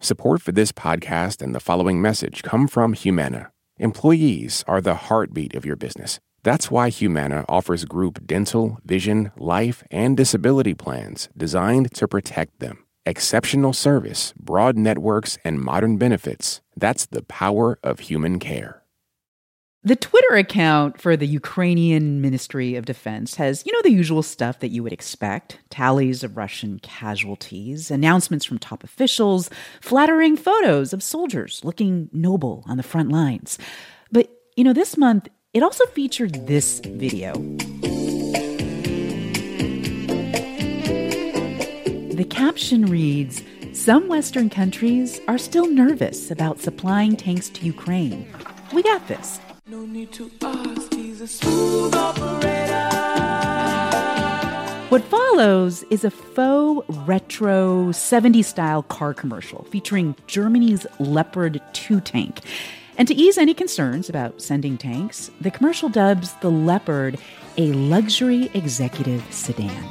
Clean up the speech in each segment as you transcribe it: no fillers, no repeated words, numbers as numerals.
Support for this podcast and the following message come from Humana. Employees are the heartbeat of your business. That's why Humana offers group dental, vision, life, and disability plans designed to protect them. Exceptional service, broad networks, and modern benefits. That's the power of human care. The Twitter account for the Ukrainian Ministry of Defense has, the usual stuff that you would expect. Tallies of Russian casualties, announcements from top officials, flattering photos of soldiers looking noble on the front lines. But, this month, it also featured this video. The caption reads, "Some Western countries are still nervous about supplying tanks to Ukraine. We got this." No need to ask, he's a smooth operator. What follows is a faux retro 70s-style car commercial featuring Germany's Leopard 2 tank. And to ease any concerns about sending tanks, the commercial dubs the Leopard a luxury executive sedan.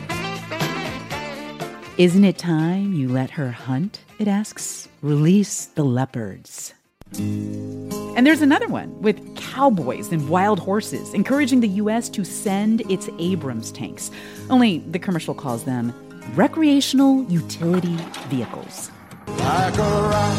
"Isn't it time you let her hunt?" it asks. "Release the leopards." And there's another one with cowboys and wild horses encouraging the U.S. to send its Abrams tanks. Only the commercial calls them recreational utility vehicles. Like a rock,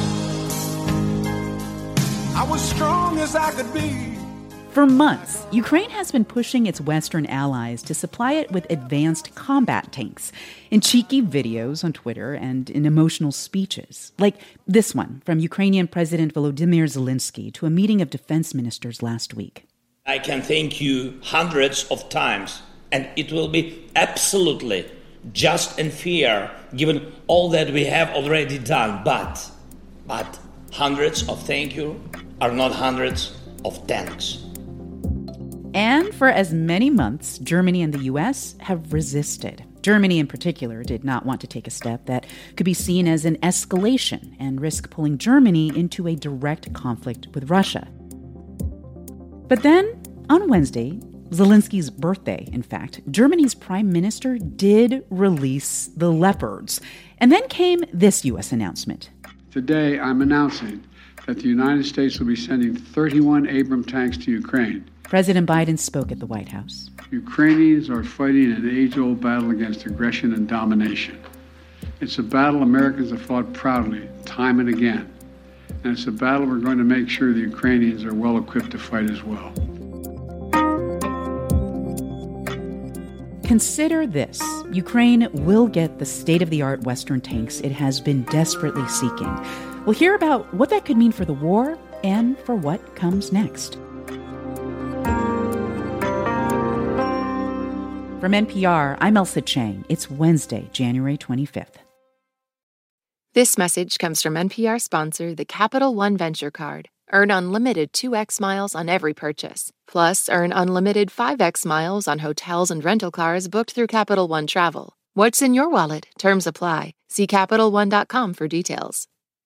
I was strong as I could be. For months, Ukraine has been pushing its Western allies to supply it with advanced combat tanks in cheeky videos on Twitter and in emotional speeches, like this one from Ukrainian President Volodymyr Zelensky to a meeting of defense ministers last week. I can thank you hundreds of times, and it will be absolutely just and fair given all that we have already done. But hundreds of thank you are not hundreds of tanks. And for as many months, Germany and the U.S. have resisted. Germany in particular did not want to take a step that could be seen as an escalation and risk pulling Germany into a direct conflict with Russia. But then, on Wednesday, Zelensky's birthday, in fact, Germany's prime minister did release the Leopards. And then came this U.S. announcement. Today, I'm announcing that the United States will be sending 31 Abrams tanks to Ukraine. President Biden spoke at the White House. Ukrainians are fighting an age-old battle against aggression and domination. It's a battle Americans have fought proudly, time and again. And it's a battle we're going to make sure the Ukrainians are well equipped to fight as well. Consider this. Ukraine will get the state-of-the-art Western tanks it has been desperately seeking. We'll hear about what that could mean for the war and for what comes next. From NPR, I'm Ailsa Chang. It's Wednesday, January 25th. This message comes from NPR sponsor, the Capital One Venture Card. Earn unlimited 2x miles on every purchase. Plus, earn unlimited 5x miles on hotels and rental cars booked through Capital One Travel. What's in your wallet? Terms apply. See CapitalOne.com for details.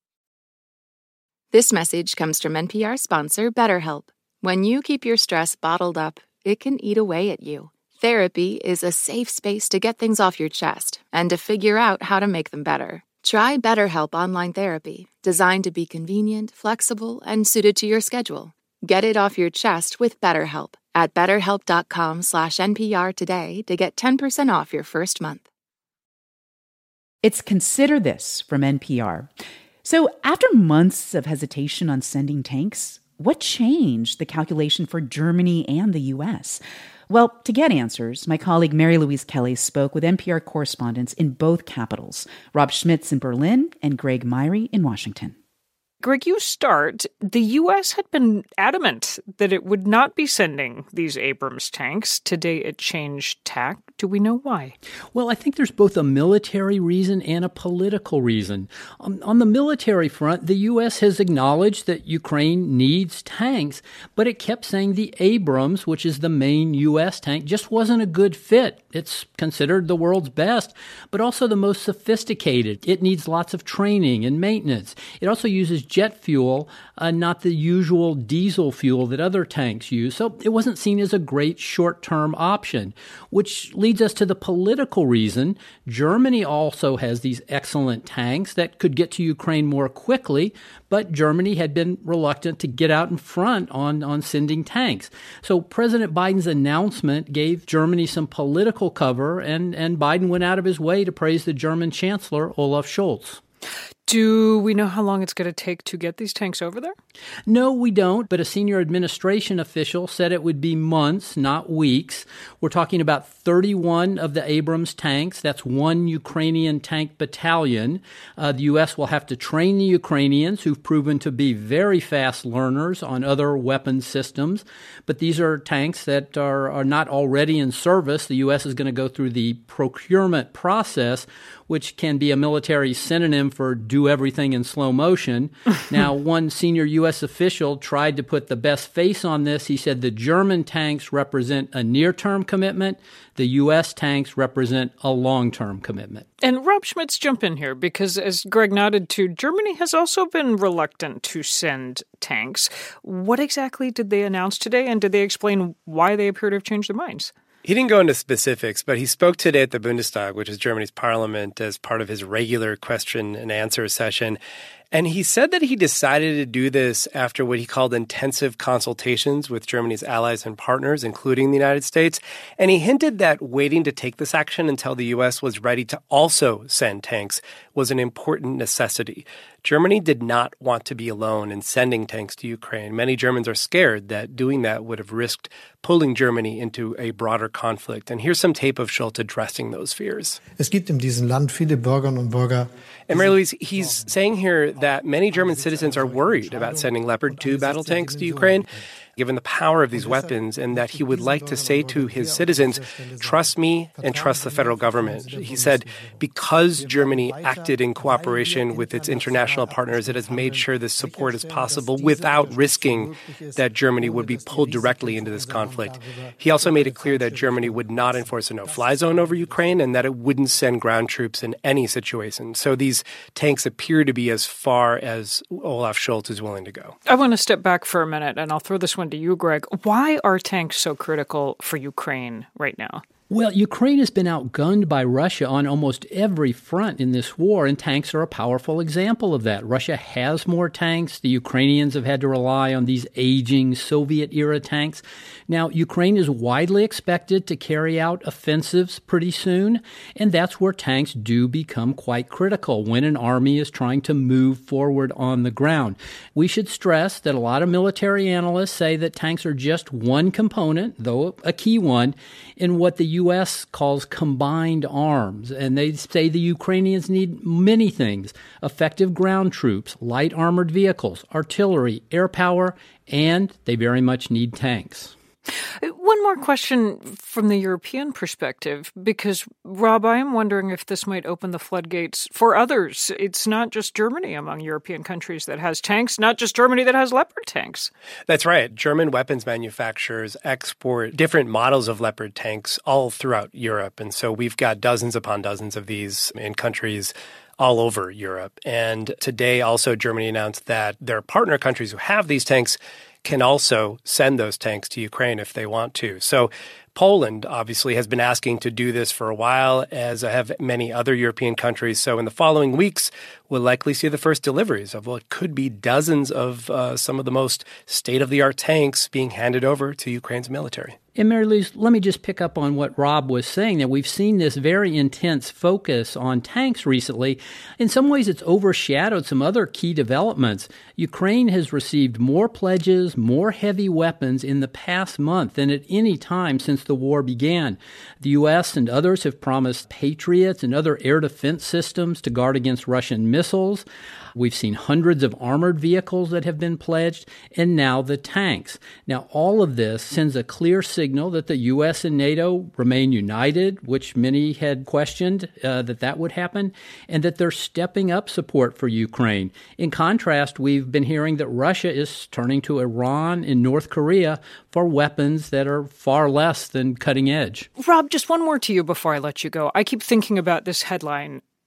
This message comes from NPR sponsor, BetterHelp. When you keep your stress bottled up, it can eat away at you. Therapy is a safe space to get things off your chest and to figure out how to make them better. Try BetterHelp Online Therapy, designed to be convenient, flexible, and suited to your schedule. Get it off your chest with BetterHelp at BetterHelp.com/NPR today to get 10% off your first month. It's Consider This from NPR. So after months of hesitation on sending tanks, what changed the calculation for Germany and the U.S.? Well, to get answers, my colleague Mary Louise Kelly spoke with NPR correspondents in both capitals, Rob Schmitz in Berlin and Greg Myrie in Washington. Greg, you start. The U.S. had been adamant that it would not be sending these Abrams tanks. Today it changed tack. Do we know why? Well, I think there's both a military reason and a political reason. On the military front, the U.S. has acknowledged that Ukraine needs tanks, but it kept saying the Abrams, which is the main U.S. tank, just wasn't a good fit. It's considered the world's best, but also the most sophisticated. It needs lots of training and maintenance. It also uses jet fuel, not the usual diesel fuel that other tanks use. So it wasn't seen as a great short-term option, which leads us to the political reason. Germany also has these excellent tanks that could get to Ukraine more quickly, but Germany had been reluctant to get out in front on sending tanks. So President Biden's announcement gave Germany some political cover, and Biden went out of his way to praise the German Chancellor, Olaf Scholz. Do we know how long it's going to take to get these tanks over there? No, we don't, but a senior administration official said it would be months, not weeks. We're talking about 31 of the Abrams tanks. That's one Ukrainian tank battalion. The U.S. will have to train the Ukrainians, who've proven to be very fast learners on other weapons systems. But these are tanks that are not already in service. The U.S. is going to go through the procurement process, which can be a military synonym for do everything in slow motion. Now, one senior U.S. official tried to put the best face on this. He said the German tanks represent a near-term commitment. The U.S. tanks represent a long-term commitment. And Rob Schmitz, jump in here, because as Greg nodded to, Germany has also been reluctant to send tanks. What exactly did they announce today, and did they explain why they appear to have changed their minds? He didn't go into specifics, but he spoke today at the Bundestag, which is Germany's parliament, as part of his regular question and answer session. And he said that he decided to do this after what he called intensive consultations with Germany's allies and partners, including the United States. And he hinted that waiting to take this action until the U.S. was ready to also send tanks was an important necessity. Germany did not want to be alone in sending tanks to Ukraine. Many Germans are scared that doing that would have risked pulling Germany into a broader conflict. And here's some tape of Scholz addressing those fears. Es gibt in diesem Land viele Bürgerinnen und Bürger. And Mary-Louise, he's saying here that many German citizens are worried about sending Leopard 2 battle tanks to Ukraine, given the power of these weapons, and that he would like to say to his citizens, trust me and trust the federal government. He said, because Germany acted in cooperation with its international partners, it has made sure this support is possible without risking that Germany would be pulled directly into this conflict. He also made it clear that Germany would not enforce a no-fly zone over Ukraine and that it wouldn't send ground troops in any situation. So these tanks appear to be as far as Olaf Scholz is willing to go. I want to step back for a minute, and I'll throw this one to you, Greg. Why are tanks so critical for Ukraine right now? Well, Ukraine has been outgunned by Russia on almost every front in this war, and tanks are a powerful example of that. Russia has more tanks. The Ukrainians have had to rely on these aging Soviet-era tanks. Now, Ukraine is widely expected to carry out offensives pretty soon, and that's where tanks do become quite critical when an army is trying to move forward on the ground. We should stress that a lot of military analysts say that tanks are just one component, though a key one, in what the U.S. calls combined arms. And they say the Ukrainians need many things: effective ground troops, light armored vehicles, artillery, air power, and they very much need tanks. One more question from the European perspective, because, Rob, I am wondering if this might open the floodgates for others. It's not just Germany among European countries that has tanks, not just Germany that has Leopard tanks. That's right. German weapons manufacturers export different models of Leopard tanks all throughout Europe. And so we've got dozens upon dozens of these in countries all over Europe. And today also Germany announced that their partner countries who have these tanks can also send those tanks to Ukraine if they want to. So Poland obviously has been asking to do this for a while, as have many other European countries. So in the following weeks, we'll likely see the first deliveries of what could be dozens of some of the most state-of-the-art tanks being handed over to Ukraine's military. And Mary-Louise, let me just pick up on what Rob was saying, that we've seen this very intense focus on tanks recently. In some ways, it's overshadowed some other key developments. Ukraine has received more pledges, more heavy weapons in the past month than at any time since the war began. The U.S. and others have promised Patriots and other air defense systems to guard against Russian missiles. We've seen hundreds of armored vehicles that have been pledged, and now the tanks. Now, all of this sends a clear signal that the U.S. and NATO remain united, which many had questioned that would happen, and that they're stepping up support for Ukraine. In contrast, we've been hearing that Russia is turning to Iran and North Korea for weapons that are far less than cutting edge. Rob, just one more to you before I let you go. I keep thinking about this headline: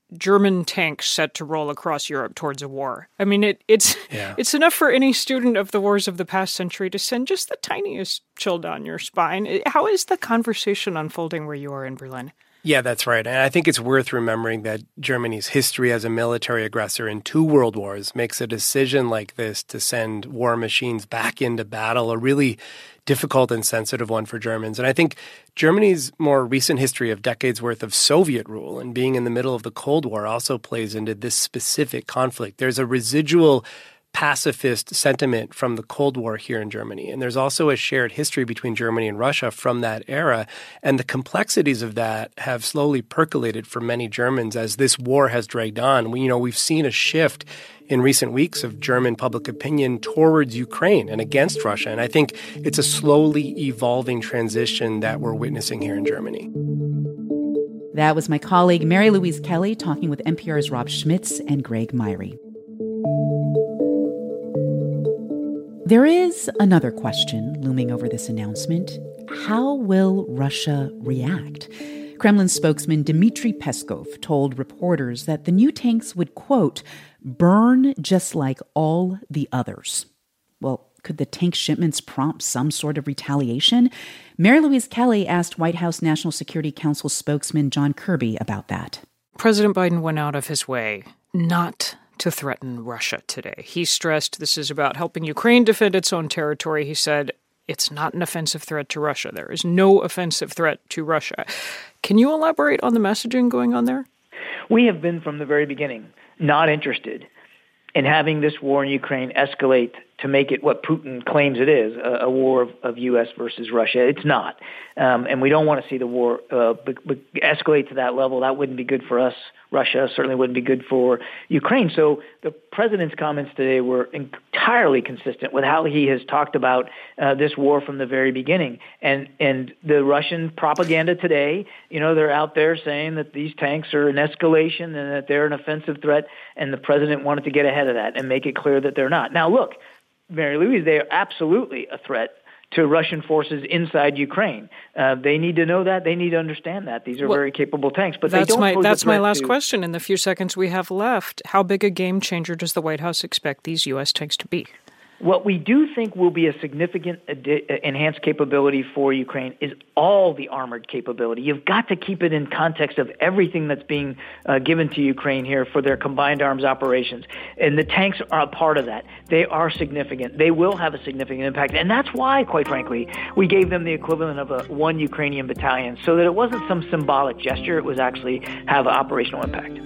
German tanks set to roll across Europe towards a war. I mean, it's enough for any student of the wars of the past century to send just the tiniest chill down your spine. How is the conversation unfolding where you are in Berlin? Yeah, that's right. And I think it's worth remembering that Germany's history as a military aggressor in 2 world wars makes a decision like this to send war machines back into battle a really difficult and sensitive one for Germans. And I think Germany's more recent history of decades worth of Soviet rule and being in the middle of the Cold War also plays into this specific conflict. There's a residual pacifist sentiment from the Cold War here in Germany. And there's also a shared history between Germany and Russia from that era. And the complexities of that have slowly percolated for many Germans as this war has dragged on. We've seen a shift in recent weeks of German public opinion towards Ukraine and against Russia. And I think it's a slowly evolving transition that we're witnessing here in Germany. That was my colleague Mary Louise Kelly talking with NPR's Rob Schmitz and Greg Myrie. There is another question looming over this announcement. How will Russia react? Kremlin spokesman Dmitry Peskov told reporters that the new tanks would, quote, burn just like all the others. Well, could the tank shipments prompt some sort of retaliation? Mary Louise Kelly asked White House National Security Council spokesman John Kirby about that. President Biden went out of his way not to threaten Russia today. He stressed this is about helping Ukraine defend its own territory. He said it's not an offensive threat to Russia. There is no offensive threat to Russia. Can you elaborate on the messaging going on there? We have been from the very beginning not interested in having this war in Ukraine escalate to make it what Putin claims it is, a war of U.S. versus Russia. It's not. And we don't want to see the war escalate to that level. That wouldn't be good for us. Russia certainly wouldn't be good for Ukraine. So the president's comments today were entirely consistent with how he has talked about this war from the very beginning. And the Russian propaganda today, they're out there saying that these tanks are an escalation and that they're an offensive threat. And the president wanted to get ahead of that and make it clear that they're not. Now, look, Mary Louise, they are absolutely a threat to Russian forces inside Ukraine. They need to know that. They need to understand that. These are very capable tanks. But that's my last question in the few seconds we have left. How big a game changer does the White House expect these U.S. tanks to be? What we do think will be a significant enhanced capability for Ukraine is all the armored capability. You've got to keep it in context of everything that's being given to Ukraine here for their combined arms operations. And the tanks are a part of that. They are significant. They will have a significant impact. And that's why, quite frankly, we gave them the equivalent of one Ukrainian battalion, so that it wasn't some symbolic gesture. It was actually have an operational impact.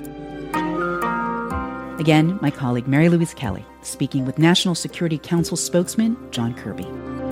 Again, my colleague Mary Louise Kelly, speaking with National Security Council spokesman John Kirby.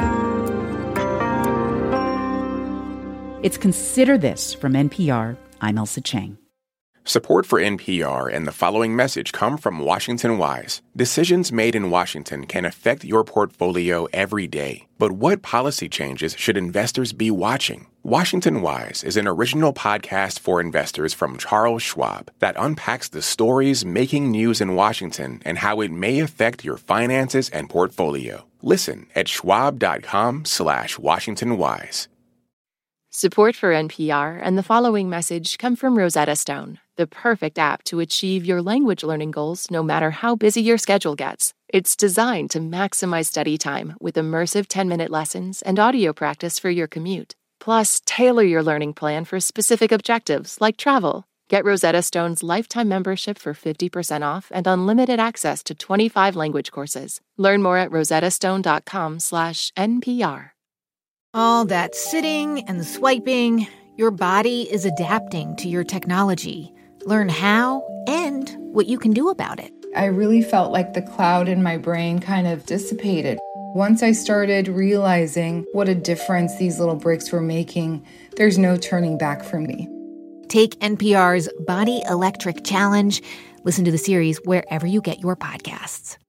It's Consider This from NPR. I'm Elsa Chang. Support for NPR and the following message come from Washington Wise. Decisions made in Washington can affect your portfolio every day. But what policy changes should investors be watching? Washington Wise is an original podcast for investors from Charles Schwab that unpacks the stories making news in Washington and how it may affect your finances and portfolio. Listen at schwab.com/WashingtonWise. Support for NPR and the following message come from Rosetta Stone, the perfect app to achieve your language learning goals no matter how busy your schedule gets. It's designed to maximize study time with immersive 10-minute lessons and audio practice for your commute. Plus, tailor your learning plan for specific objectives like travel. Get Rosetta Stone's lifetime membership for 50% off and unlimited access to 25 language courses. Learn more at rosettastone.com/NPR. All that sitting and swiping, your body is adapting to your technology. Learn how and what you can do about it. I really felt like the cloud in my brain kind of dissipated. Once I started realizing what a difference these little breaks were making, there's no turning back for me. Take NPR's Body Electric Challenge. Listen to the series wherever you get your podcasts.